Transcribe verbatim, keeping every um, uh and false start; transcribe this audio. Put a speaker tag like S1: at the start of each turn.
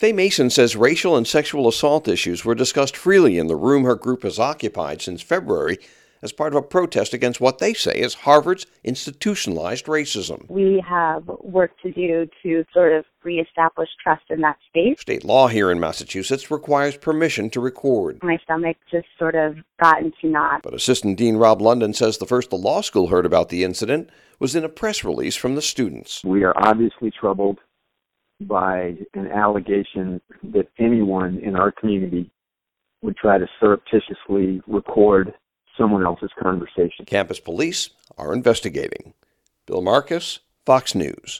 S1: Faye Mason says racial and sexual assault issues were discussed freely in the room her group has occupied since February as part of a protest against what they say is Harvard's institutionalized racism.
S2: We have work to do to sort of reestablish trust in that space.
S1: State law here in Massachusetts requires permission to record.
S2: My stomach just sort of got into knots.
S1: But Assistant Dean Rob London says the first the law school heard about the incident was in a press release from the students.
S3: We are obviously troubled by an allegation that anyone in our community would try to surreptitiously record someone else's conversation.
S1: Campus police are investigating. Bill Marcus, Fox News.